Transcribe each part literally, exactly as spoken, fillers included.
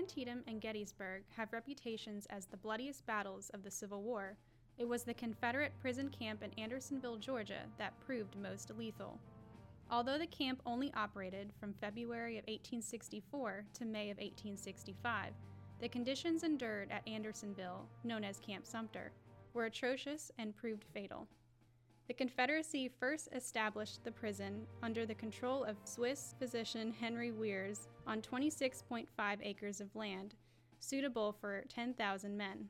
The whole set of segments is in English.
Antietam and Gettysburg have reputations as the bloodiest battles of the Civil War, it was the Confederate prison camp in Andersonville, Georgia, that proved most lethal. Although the camp only operated from February of eighteen sixty-four to May of eighteen sixty-five, the conditions endured at Andersonville, known as Camp Sumter, were atrocious and proved fatal. The Confederacy first established the prison under the control of Swiss physician Henry Weirs on twenty-six point five acres of land, suitable for ten thousand men.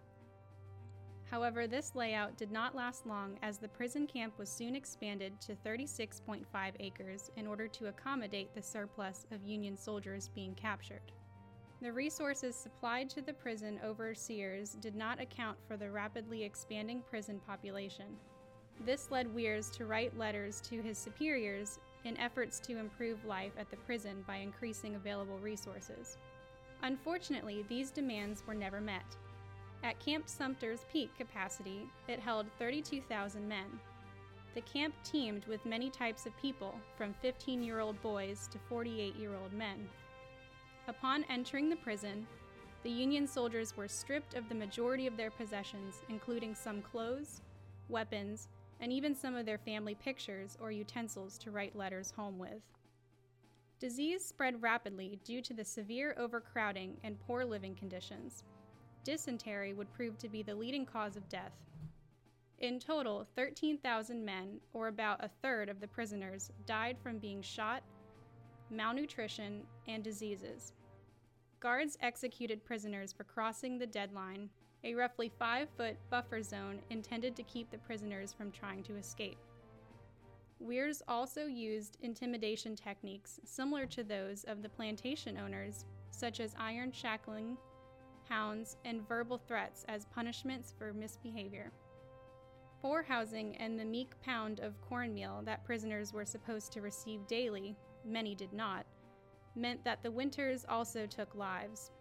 However, this layout did not last long, as the prison camp was soon expanded to thirty-six point five acres in order to accommodate the surplus of Union soldiers being captured. The resources supplied to the prison overseers did not account for the rapidly expanding prison population. This led Weirs to write letters to his superiors in efforts to improve life at the prison by increasing available resources. Unfortunately, these demands were never met. At Camp Sumter's peak capacity, it held thirty-two thousand men. The camp teemed with many types of people, from fifteen-year-old boys to forty-eight-year-old men. Upon entering the prison, the Union soldiers were stripped of the majority of their possessions, including some clothes, weapons, and even some of their family pictures or utensils to write letters home with. Disease spread rapidly due to the severe overcrowding and poor living conditions. Dysentery would prove to be the leading cause of death. In total, thirteen thousand men, or about a third of the prisoners, died from being shot, malnutrition, and diseases. Guards executed prisoners for crossing the deadline, a roughly five-foot buffer zone intended to keep the prisoners from trying to escape. Weirs also used intimidation techniques similar to those of the plantation owners, such as iron shackling, hounds, and verbal threats as punishments for misbehavior. Poor housing and the meek pound of cornmeal that prisoners were supposed to receive daily, many did not, meant that the winters also took lives.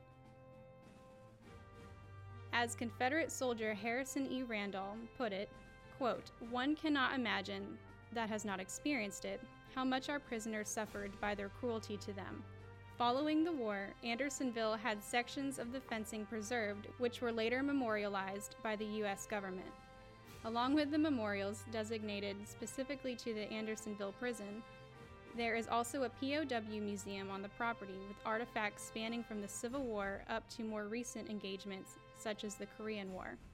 As Confederate soldier Harrison E. Randall put it, quote, "One cannot imagine, that has not experienced it, how much our prisoners suffered by their cruelty to them." Following the war, Andersonville had sections of the fencing preserved, which were later memorialized by the U S government. Along with the memorials designated specifically to the Andersonville prison, there is also a P O W museum on the property with artifacts spanning from the Civil War up to more recent engagements, such as the Korean War.